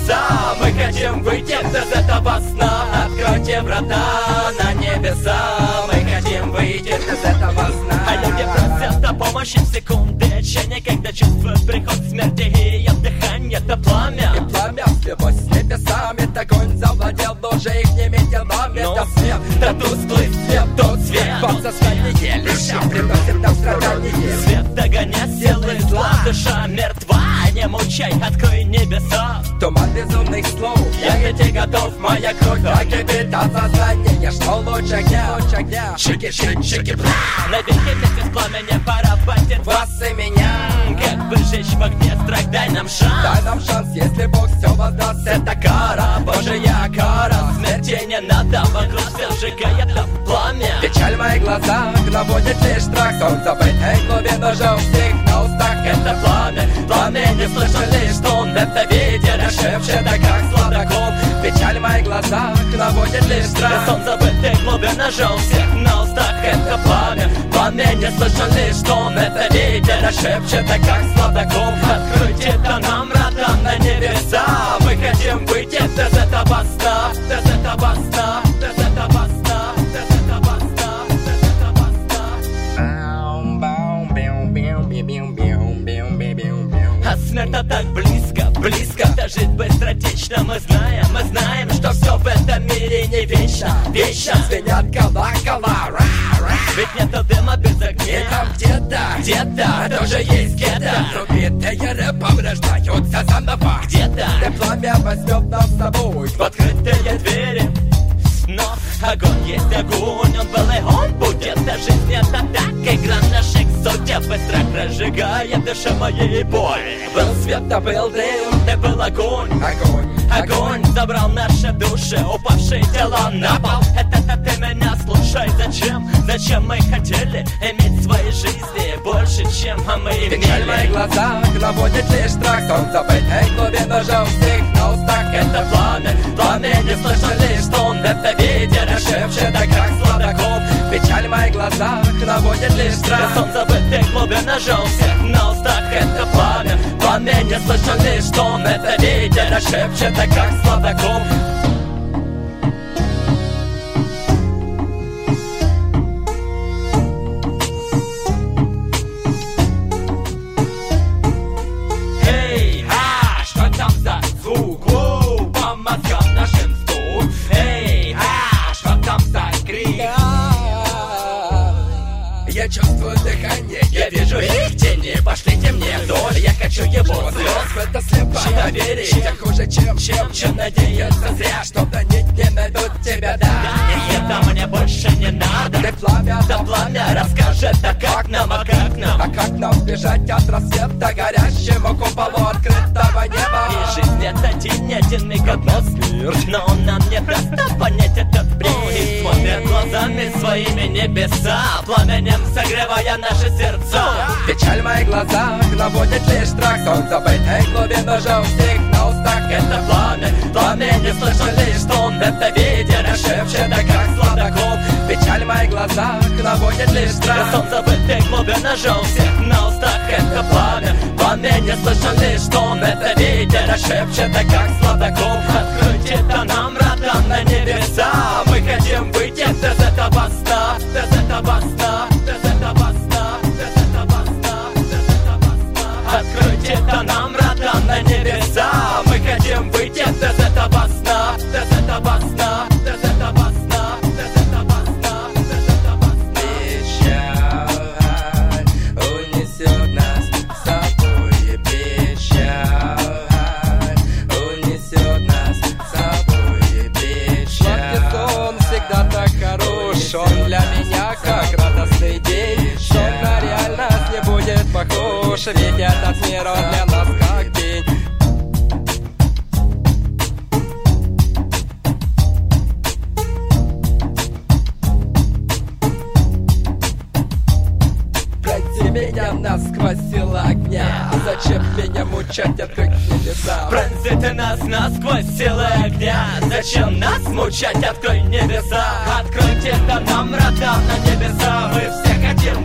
небеса. Мы хотим выйти из этого сна. Откройте врата на небеса. Мы хотим выйти из этого сна. А люди просят о помощи в секунды отчаяния, когда чувствуют приход смерти и ее дыхание. Это пламя. И пламя слилось с небесами. Огонь завладел, но уже их не телами. Это свет, да тусклый свет, тот свет. Под сознание лишь приносит нам страдания. Свет догонят силы зла. Душа мертва, не мучай, открой небеса. Туман безумных слов. Я ведь и готов, моя кровь кипит от сознания, что лучше огня. Чики-чики-чики-бла. Навеки вместе с пламенем пора хватит вас и меня. Как бы жечь в огне страх, дай нам шанс. Дай нам шанс, если Бог все воздаст. Это кара, Божья кара. Смерти не надо, вокруг все сжигает это пламя. Печаль в моих глазах наводит лишь страх. Сон забытой глубин уже у всех на устах. Это пламя, пламя не слышали, что он это видел. Шепчет, да как сладоком. Печаль в моих глазах наводит лишь страх. Сон забытой глубин уже у всех на устах. Это пламя, пламя не слышали, что он это видел. Шепчет, да как сладоком. Откройте-то нам врата на небеса. Мы хотим выйти из этого сна. Из этого сна, из этого сна, из этого сна, из этого сна. А смерть так близко, близко. Дожить быстротечно. Мы знаем, что все в этом мире не вечно. Вечно звенят колокола. Ведь нету дыма без огня. И там где-то тоже есть где-то. Убитые рыбом рождаются заново. Где-то пламя возьмет нас с собой в открытые двери. Но огонь есть огонь, он был и он будет. А жизнь это так, игра наших судеб. Быстро прожигает душа моей боль. Был свет, да был дым, да был огонь. Огонь забрал наши души, упавшие тела на пол. Это ты меня слушай, зачем мы хотели иметь в своей жизни больше, чем мы имели. Печаль в моих глазах наводит лишь страх. Сон забытой глубин уже у всех на устах. Это пламя не слышали, что он это видел. Шепчет, да как сладоком. Печаль в моих глазах наводит лишь страх. Сон забытой глубин уже у всех на устах. Это пламя не слышали, что он это видел. Шепчет, да как сладоком. Эй, что там за звук? По мозгам нашим стук. Эй, что там за крик? Я чувствую дыхание, я вижу их тени. Пошлите мне дождь, я хочу его слез. В это слепо поверить, я хуже, чем надеяться зря. Что до них не найдут тебя, да. И это мне больше не надо. Ты пламя, да пламя расскажет, а как нам. А как нам сбежать от рассвета горящего куполу открытого неба? И жизнь это день, один миг, одно смерть. Но он нам не даст понять этот бред. И смотрят глазами своими небеса, пламенем согревая наши сердца. Печаль в моих глазах наводит лишь страх. Сон забытой глубин уже у всех на устах. Это пламя не слышали, что он это видел. Шепчет, да как сладоком. Печаль в моих глазах наводит лишь страх. Сон забытой глубин уже у всех на устах. Это пламя не слышали, что он это видел. Шепчет, да как сладоком. Откройте-то нам врата на небеса. Мы хотим выйти из этого сна. Из этого сна, из этого сна, из этого сна, из этого сна. Откройте-то нам врата на небеса. Мы хотим выйти из этого сна. Из этого сна, из этого сна, из этого сна, из этого сна. Печаль унесет нас с собой. Печаль унесет нас с собой. Печаль. Сладкий сон всегда так хорош. Он для меня как радостный день. Что на реальность не будет похож. Ведь этот мир он для нас как день. Пройди меня насквозь сила огня. Зачем меня мучать, открыть небеса? Пронзи ты нас насквозь силы огня. Зачем нас мучать, открой небеса. Откройте-то нам врата на небеса. Мы все хотим